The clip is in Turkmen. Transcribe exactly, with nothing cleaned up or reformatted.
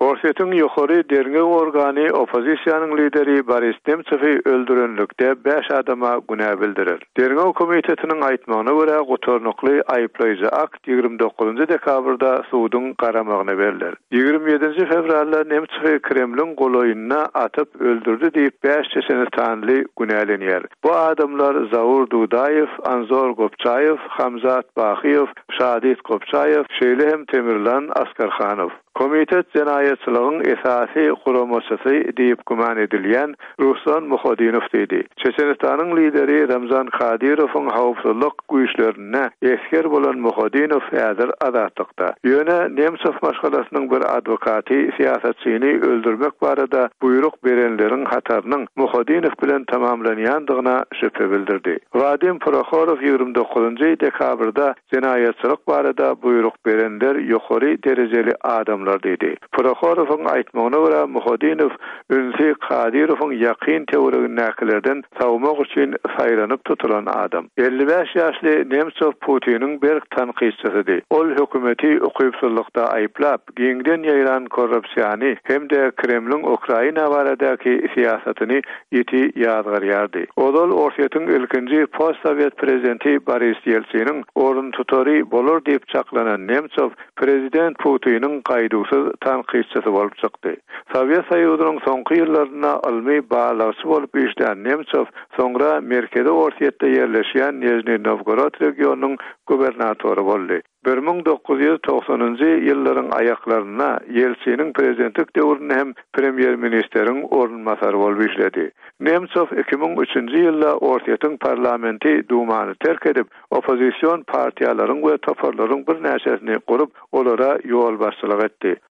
Orset'in yukarı derge organı opozisiyanın lideri Boris Nemtsov'u öldürenlikde beş adama günah bildirir. Derge komitetinin aytmağına göre gotornukly ayıplayıcı akt ýygrimi dokuzunçy dekabrda suwdun garamagına beriler. ýygrimi ýedinçi fevralda Nemtsov Kremlin goloýunyna atyp öldürdi diýip beş çeşeni tanly günahlenýär. Bu adamlar Zaur Dudayev, Anzor Gopçayev, Hamzat Bahiyev, Şadit Gopçayev, Şeýlehem Temirlan Askarxanov. Komitet jenaýetçiligiň esasy guramasy diýip güman edilýän Ruslan Muhodinov dedi. Çeçenistanyň lideri Ramzan Kadirowyň howpsuzlyk güýçlerine esker bolan Muhodinov häzir azatlykda. Ýöne Nemtsov maşgalasynyň bir adwokaty siýasatçyny öldürmek barada buyruk berenleriň hatarynyň Muhodinov bilen tamamlanýandygyna şüphe bildirdi. Vadim Prokhorov ýygrimi dokuzunçy dekabrda jenaýetçilik barada buyruk berenler ýokary derejeli adamlar dedi. Prokhorowyň aýtmagyna görä Muhodinov Ünsi Kadirowyň ýakyn teoregini näkilerden sawmak üçin saýlanyp tutulan adam. elli beş ýaşly Nemtsov Putiniň bir tanqidçisidir. Ol hökümeti ukypsuzlykda aýplap, giňden ýaýran korrupsiýany hem-de Kremlin Ukraina baradaky siýasatyny ýeti ýazgarýardy. Odol Orset'in ilkinji post-sowet prezidenti Boris Yeltsinin orun tutary bolar diýip çaklanan Nemtsov prezident Putiniň gaýdysyz tanqidçisi bolup çykdy. Sowet Soýuzynyň soňky ýyllarynda ilmi baglaçy bolup işleýän Nemtsov soňra Merkezi Orset'de ýerleşýän Nizhny Novgorod regionunyň gubernatory boldy. bir ming dokuz ýüz toksanyňjy ýyllaryň aýaklaryna Yeltsiniň prezidentlik döwründe hem premier ministeriň orunmasary bolup işledi. Nemtsov iki ming üçünçi ýylda Orset'in parlamenti dumany terk edip, opozisiýon partiýalaryň we toparlaryň bir näçesini gurup, olara ýol başçylyk etdi.